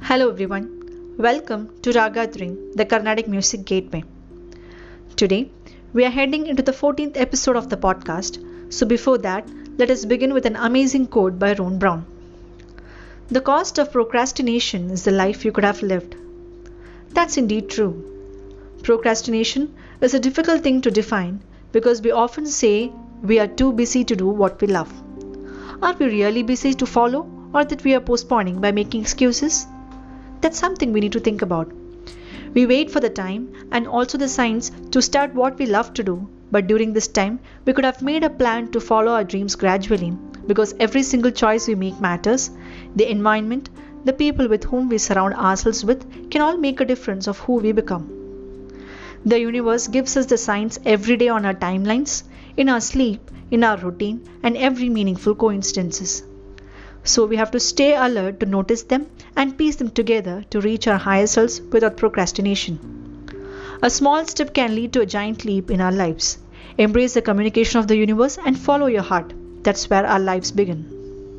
Hello everyone, welcome to Raga Dream, the Carnatic Music Gateway. Today, we are heading into the 14th episode of the podcast, so before that, let us begin with an amazing quote by Ron Brown. The cost of procrastination is the life you could have lived. That's indeed true. Procrastination is a difficult thing to define because we often say we are too busy to do what we love. Are we really busy to follow, or that we are postponing by making excuses? That's something we need to think about. We wait for the time and also the signs to start what we love to do, but during this time, we could have made a plan to follow our dreams gradually because every single choice we make matters. The environment, the people with whom we surround ourselves with can all make a difference of who we become. The universe gives us the signs every day on our timelines, in our sleep, in our routine, and every meaningful coincidences. So we have to stay alert to notice them and piece them together to reach our higher selves without procrastination. A small step can lead to a giant leap in our lives. Embrace the communication of the universe and follow your heart. That's where our lives begin.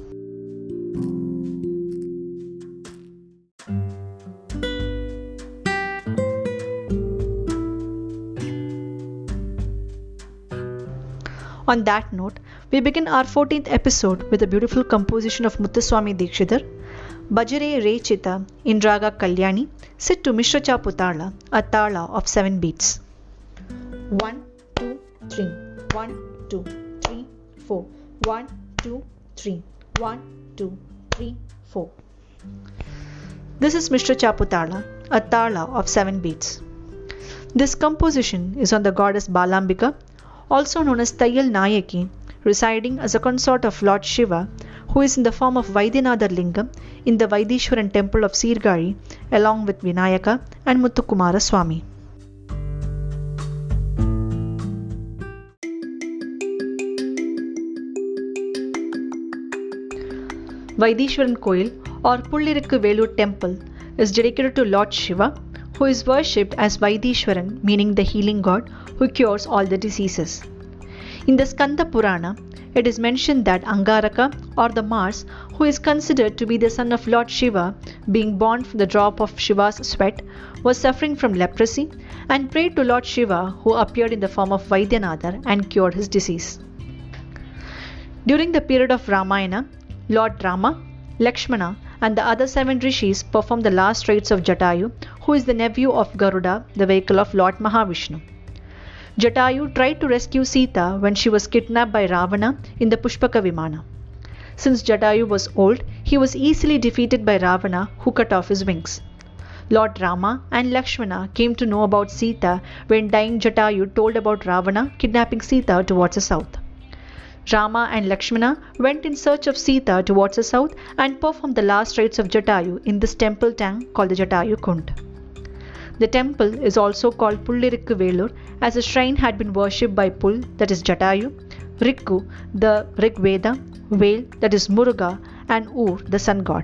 On that note, we begin our 14th episode with a beautiful composition of Muthuswami Dikshidhar, Bajare Re Chita in Raga Kalyani, set to Mishra Cha Putala, a tala of 7 beats. 1, 2, 3, 1, 2, 3, 4, 1, 2, 3, 1, 2, 3, 4. This is Mishra Cha Putala, a tala of 7 beats. This composition is on the goddess Balambika, also known as Tayyal Nayaki, residing as a consort of Lord Shiva, who is in the form of Vaidyanathar Lingam in the Vaidishwaran temple of Sirgari, along with Vinayaka and Muthukumara Swami. Vaidishwaran Koil or Pullirikku Velur temple is dedicated to Lord Shiva, who is worshipped as Vaidishwaran, meaning the healing god who cures all the diseases. In the Skanda Purana, it is mentioned that Angaraka or the Mars, who is considered to be the son of Lord Shiva, being born from the drop of Shiva's sweat, was suffering from leprosy and prayed to Lord Shiva, who appeared in the form of Vaidyanathar and cured his disease. During the period of Ramayana, Lord Rama, Lakshmana, and the other 7 rishis performed the last rites of Jatayu, who is the nephew of Garuda, the vehicle of Lord Mahavishnu. Jatayu tried to rescue Sita when she was kidnapped by Ravana in the Pushpaka Vimana. Since Jatayu was old, he was easily defeated by Ravana, who cut off his wings. Lord Rama and Lakshmana came to know about Sita when dying Jatayu told about Ravana kidnapping Sita towards the south. Rama and Lakshmana went in search of Sita towards the south and performed the last rites of Jatayu in this temple tank called the Jatayu Kund. The temple is also called Pullirikku Velur as the shrine had been worshipped by Pull, that is Jatayu, Rikku, the Rig Veda, Vel, that is Muruga, and Ur, the sun god.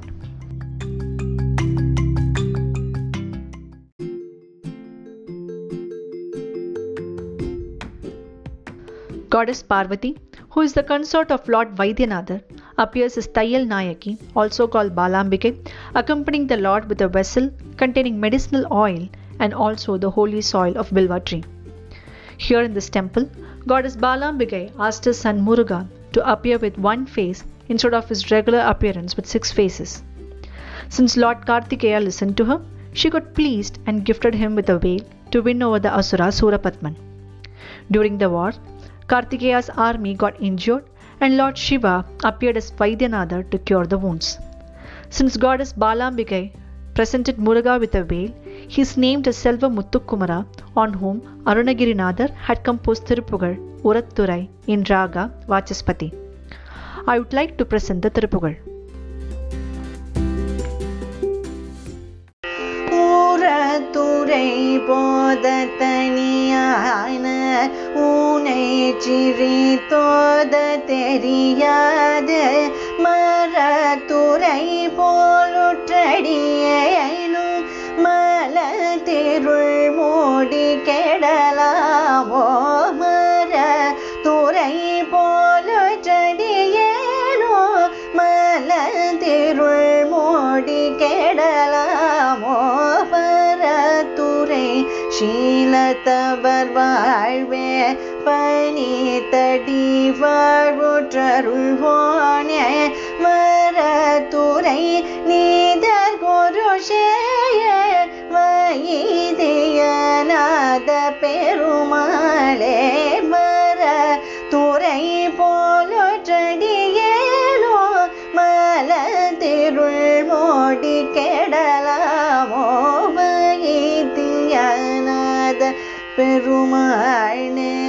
Goddess Parvati, who is the consort of Lord Vaidyanathar, appears as Tayyal Nayaki, also called Balambike, accompanying the Lord with a vessel containing medicinal oil and also the holy soil of Bilva tree. Here in this temple, Goddess Balambike asked her son Muruga to appear with 1 face instead of his regular appearance with 6 faces. Since Lord Kartikeya listened to her, she got pleased and gifted him with a veil to win over the Asura Surapatman. During the war, Kartikeya's army got injured and Lord Shiva appeared as Vaidyanathar to cure the wounds. Since Goddess Balambike presented Muruga with a veil, he is named as Selva Muthukumara, on whom Arunagirinathar had composed Thirupugal, Uratturai, in Raga Vachaspati. I would like to present the Thirupugal. துரை போதத்தனியான உனை சிறி தோத தெரியாது மரத்துறை போலுற்றடியேனும் மல திருள் மூடி கெடலாமோ மர துறை போலுற்றடியேனோ மல திருள் மூடி கெடலாமோ வாழ்வே பனித்தடி வாழ்வுற்றருள்வோனே மரத்துரை neither குருஷேய Vaidyanatha பெருமாளே மரத்துரை போலொற்றடியேனோ மலத்திருள் மோடி கெடலாமோ வைத்தியநாத பெருமாளே.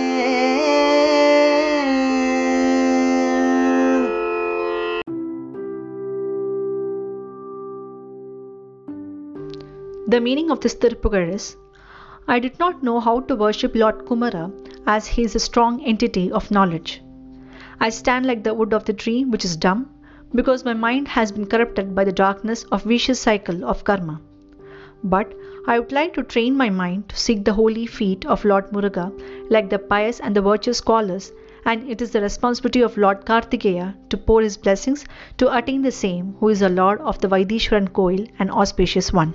The meaning of this Tiruppugal is, I did not know how to worship Lord Kumara as he is a strong entity of knowledge. I stand like the wood of the tree which is dumb because my mind has been corrupted by the darkness of vicious cycle of karma. But I would like to train my mind to seek the holy feet of Lord Muruga like the pious and the virtuous scholars, and it is the responsibility of Lord Kartikeya to pour his blessings to attain the same, who is the Lord of the Vaidishwaran Koil, an auspicious one.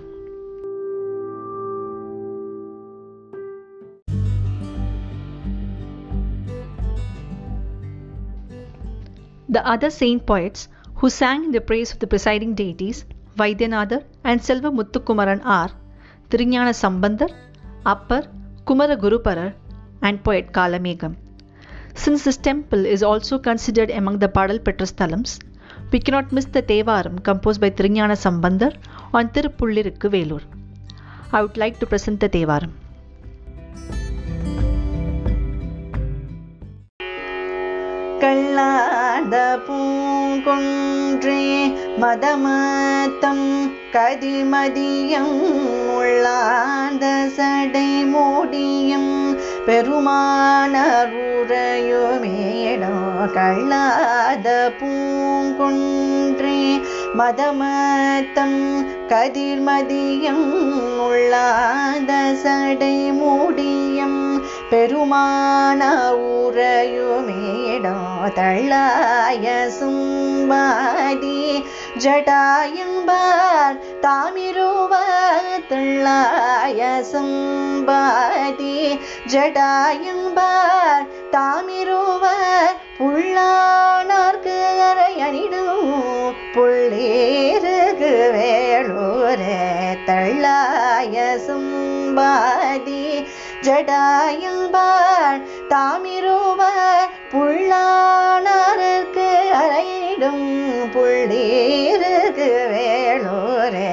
The other saint poets who sang in the praise of the presiding deities, Vaidyanatha and Selva Muthukumaran are Thirugnana Sambandar, Appar, Kumara Guruparar and poet Kalamegam. Since this temple is also considered among the Padal Petrasthalams, we cannot miss the Thevaram composed by Thirugnana Sambandar on Tirupullirukku Velur. I would like to present the Thevaram. கல்லாத பூங்கொன்றே மதமத்தம் கதிமதியம் உள்ளாத சடை மூடியம் பெருமானருரையுமேடோ கல்லாத பூங்கொன்றே மதமத்தம் கதிர்மதியம் உள்ளாத சடை மூடியம் பெருமான உரையுமேடோ தள்ளாய சும்பாதி ஜடாயம்பார் தாமிருவ தள்ளாய சும்பாதி ஜடாயம்பார் தாமிருவ புள்ளானார்க்கு அறையணிடும் புள்ளேருக்கு வேளூரே தள்ளாய சும்பாதி ஜடாயம்பார் தாமிருவ புள்ளானார்க்கு அறையிடும் புள்ளேருக்கு வேளூரே.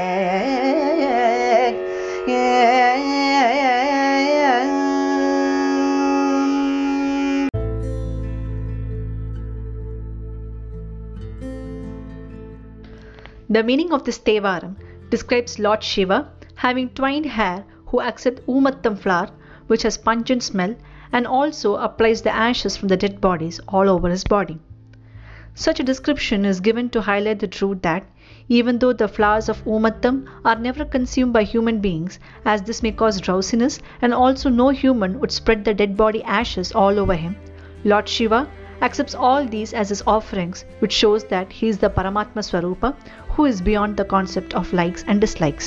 The meaning of this Thevaram describes Lord Shiva having twined hair who accepts Umattam flower which has pungent smell and also applies the ashes from the dead bodies all over his body. Such a description is given to highlight the truth that even though the flowers of Umattam are never consumed by human beings, as this may cause drowsiness and also no human would spread the dead body ashes all over him, Lord Shiva accepts all these as his offerings, which shows that he is the Paramatma Swarupa who is beyond the concept of likes and dislikes.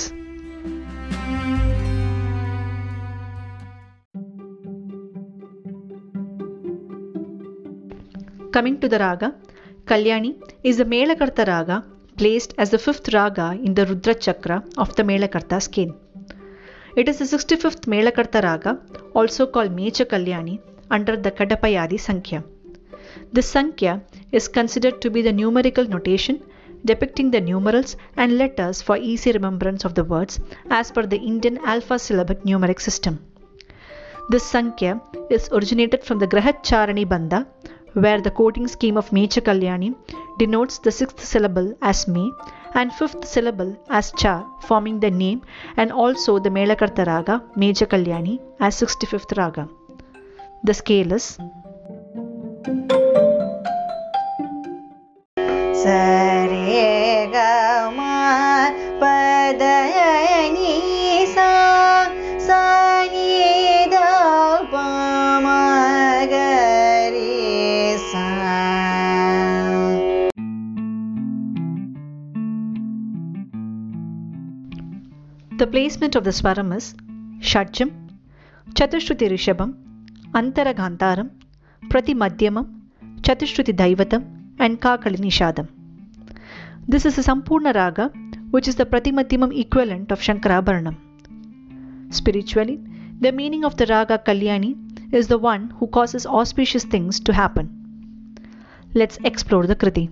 Coming to the raga, Kalyani is the Melakarta raga placed as the 5th raga in the Rudra Chakra of the Melakarta scale. It is the 65th Melakarta raga, also called Mecha Kalyani, under the Kadapayadi Sankhya. This Sankhya is considered to be the numerical notation depicting the numerals and letters for easy remembrance of the words as per the Indian alpha-syllabic numeric system. This Sankhya is originated from the Grahacharani Bandha, where the coding scheme of Mecha Kalyani denotes the 6th syllable as Me and 5th syllable as Cha, forming the name, and also the Melakarta raga Mecha Kalyani as 65th raga. The scale is Sare ga ma pa da ni sa sa ni da pa ma ga re sa. The placement of the Swaram is Shadjam, Chatushruti Rishabham, Antaragantaram, Pratimadhyamam, Chatushruti Daivatam, and Kakali Nishadam. This is a Sampurna Raga, which is the Pratimadhyamam equivalent of Shankarabharanam. Spiritually, the meaning of the Raga Kalyani is the one who causes auspicious things to happen. Let's explore the Kriti.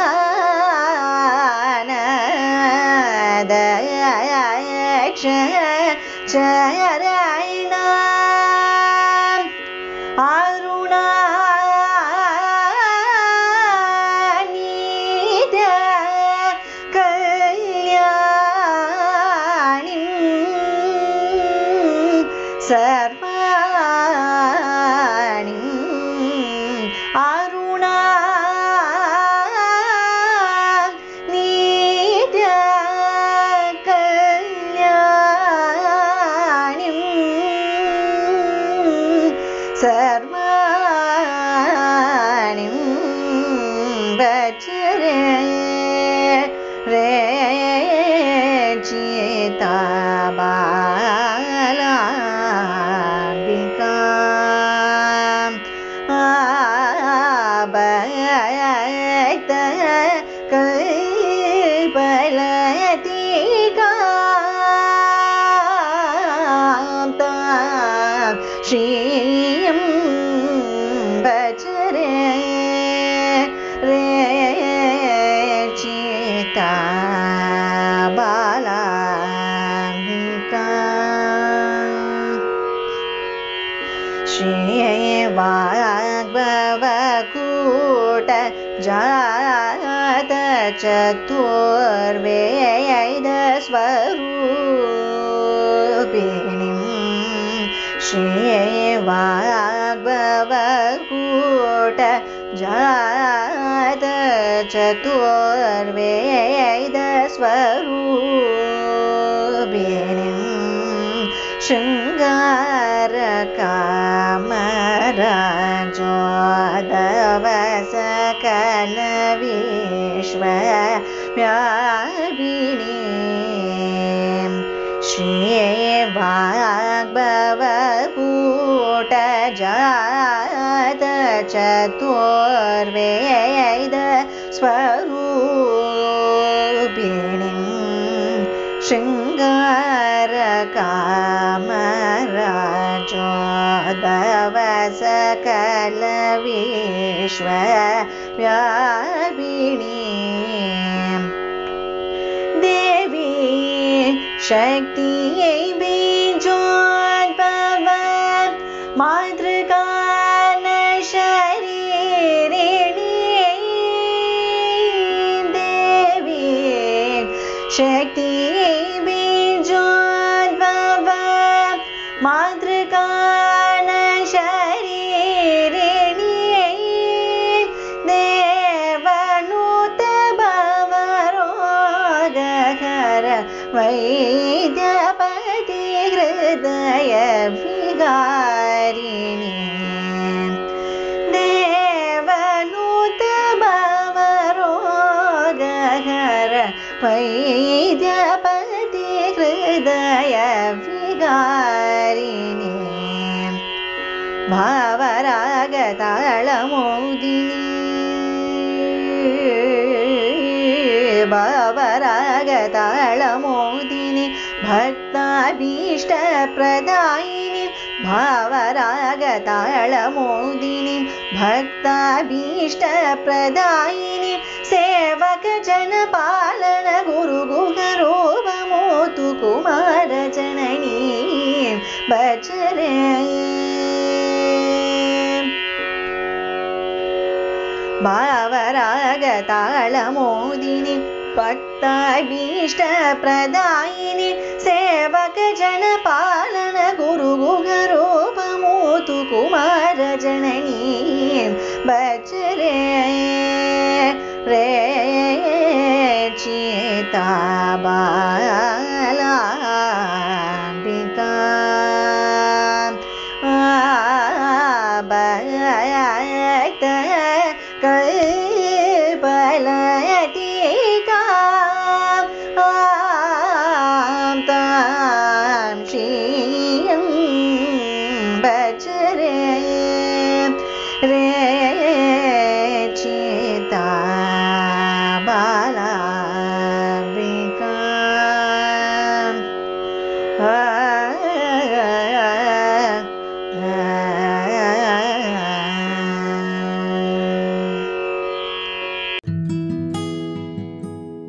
दान दया नारायणा अरुणा नित्य कल्याणी सर्वाणि अरुणा नित्य कल्याणी सर्वाणि भजरे रे चित्तबालाम्बिका भक्त कल्पलतिका श्रियं भजरे रे चित्तबालाम्बिका श्रीवाग्भवकूट जात चतुर्वेद स्वरूपिणीं श्रीवाग्भवकूट जात चतुर्वेद स्वरूपिणीं शृङ्गारकामराजोदवसकलविश्वव्यापिनीं श्रीवाग्भवकूट जात चतुर्वेद स्वरूपिणीं शृङ्गारकामराजोदवसकलविश्वव्यापिनीं देवी शक्तियै बीजोद्भव मातृकान शरीरिणी देवी शक्तियै बीजोद्भव मातृकान शरीरिणी देवनूत भवरोगहर वैद्यपति हृदय विकारिणी देवनूत भवरोगहर वैद्यपति हृदय विकारिणी भावरागतालमोदिनी भक्ताभीष्टप्रदायिनी भावरागतालमोदिनी भक्ताभीष्टप्रदायिनी सेवक जनपालन गुरुगुहरूपमोतु कुमारजननी भजरे भावरागतालमोदिनी भक्ताभीष्टप्रदायिनी सेवक जनपालन गुरुगुहरूपमोतु कुमारजननी भजरे रे चित्तबालाम्बिका भक्त कल्पलतिका तां श्रियं भजरे रे चित्तबालाम्बिका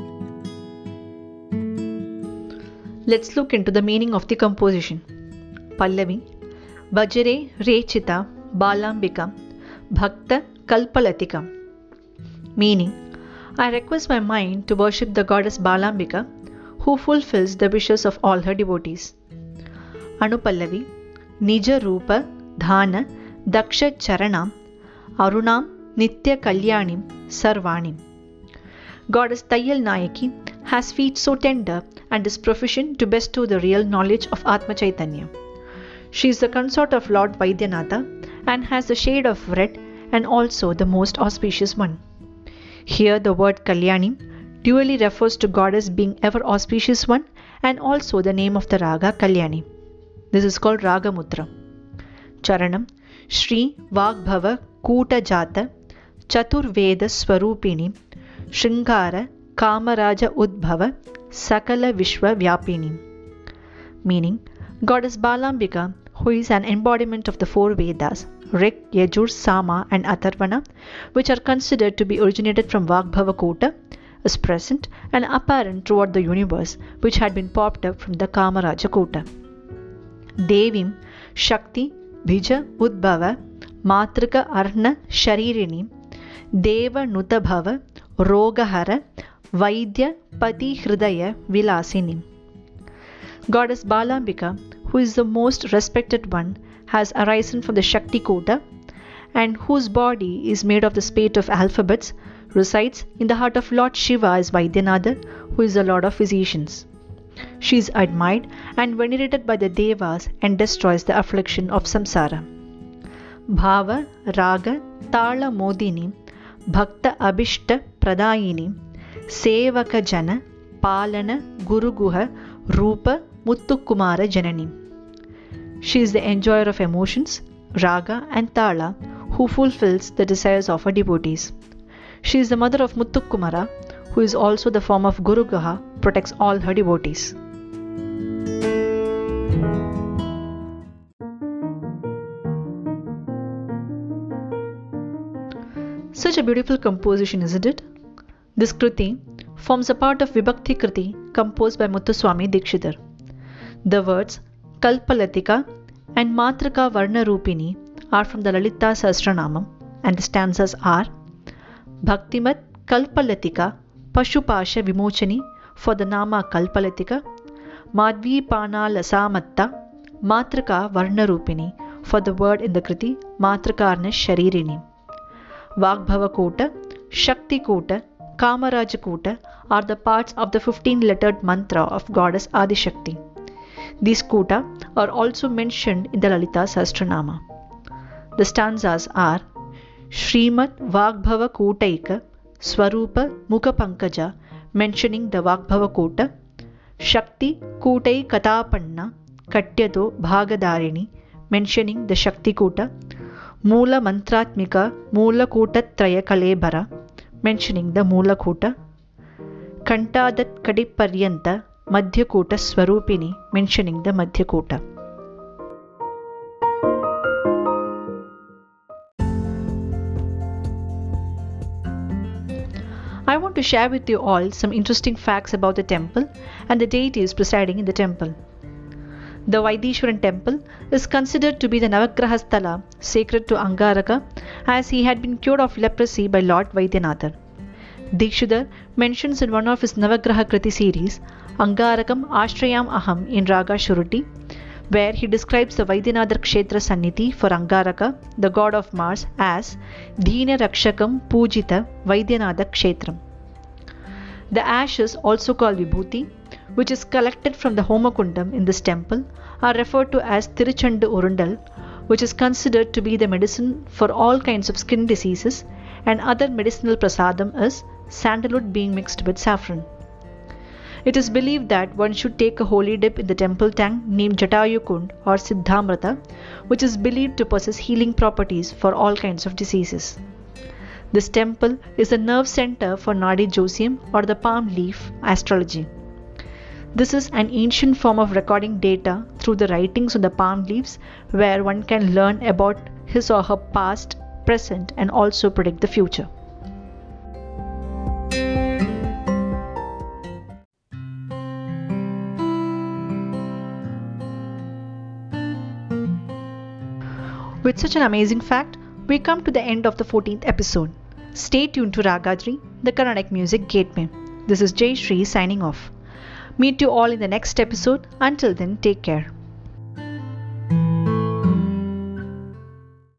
Let's look into the meaning of the composition. Pallavi. Bhajare Rechita Balambika Bhakta Kalpalatika. Meaning, I request my mind to worship the goddess Balambika, who fulfills the wishes of all her devotees. Anupallavi. Nija Rupa Dhana Daksha Charanam Arunam Nitya Kalyanim Sarvanim. Goddess Tayyal Nayaki has feet so tender and is proficient to bestow the real knowledge of Atma Chaitanya. She is the consort of Lord Vaidyanatha and has the shade of red and also the most auspicious one. Here the word Kalyani dually refers to goddess being ever auspicious one and also the name of the raga Kalyani. This is called Raga Mudra. Charanam Shri Vagbhava Kuta Jata Chatur Veda Swarupini Shringara Kamaraja Udbhava Sakala Vishwa Vyapini. Meaning, Goddess Balambika, who is an embodiment of the four Vedas, Rig, Yajur, Sama and Atharvana, which are considered to be originated from Vagbhava Kota, is present and apparent throughout the universe, which had been popped up from the Kamaraja Kota. Devim Shakti Bija Udbhava Matrika Arna Sharirini Deva Nutabhava Rogahara Vaidya Pati Hridaya Vilasini. Goddess Balambika, who is the most respected one, has arisen from the Shakti Kota and whose body is made of the spate of alphabets, resides in the heart of Lord Shiva as Vaidyanatha, who is the Lord of Physicians. She is admired and venerated by the Devas and destroys the affliction of samsara. Bhava Raga Tala Modini Bhakta Abhishta Pradayini Sevaka Jana Palana Guruguha Rupa Muttukumara Janani. She is the enjoyer of emotions, Raga and Tala, who fulfills the desires of her devotees. She is the mother of Muttukumara, who is also the form of Guruguha, protects all her devotees. Such a beautiful composition, isn't it? This Kriti forms a part of Vibhakti Kriti composed by Muthuswami Dikshitar. The words Kalpalatika and Matrika Varna Rupini are from the Lalita Sahasranamam and the stanzas are Bhaktimat Kalpalatika Pashupasha Vimochani for the Nama Kalpalatika, Madhvi Pana Lasamatta Matrika Varna Rupini for the word in the Kriti Matrikarna Sharirini. Vagbhava Kota, Shakti Kota, Kamaraja Kota are the parts of the 15-lettered mantra of goddess Adishakti. These kota are also mentioned in the Lalita Sahasranama. The stanzas are Srimad Vagbhava Kotaika Swarupa Mukha Pankaja, mentioning the Vagbhava Kota, Shakti Kotai Katapanna Katyato Bhagadarini, mentioning the Shakti Kota, Mula Mantratmika Mula Kota Traya Kalebhara, mentioning the Mula Kota, Kantadat Kadiparyanta Madhya Kota Swarupini, mentioning the Madhya Kota. I want to share with you all some interesting facts about the temple and the deities presiding in the temple. The Vaidishwaran temple is considered to be the Navagraha Sthala sacred to Angaraka, as he had been cured of leprosy by Lord Vaidyanatha. Dikshidhar mentions in one of his Navagraha Kriti series Angarakam Ashrayam Aham in Raga Shuruti, where he describes the Vaidyanatha Kshetra Sanniti for Angaraka, the god of Mars, as Dheena Rakshakam Pujita Vaidyanatha Kshetram. The ashes, also called Vibhuti, which is collected from the Homakundam in this temple, are referred to as Tiruchandu Urundal, which is considered to be the medicine for all kinds of skin diseases, and other medicinal prasadam is sandalwood being mixed with saffron. It is believed that one should take a holy dip in the temple tank named Jatayu Kund or Siddhamrata, which is believed to possess healing properties for all kinds of diseases. This temple is a nerve center for Nadi Josiam or the palm leaf astrology. This is an ancient form of recording data through the writings on the palm leaves, where one can learn about his or her past, present, and also predict the future. With such an amazing fact, we come to the end of the 14th episode. Stay tuned to Ragadri, the Carnatic Music Gateway. This is Jay Shree signing off. Meet you all in the next episode. Until then, take care.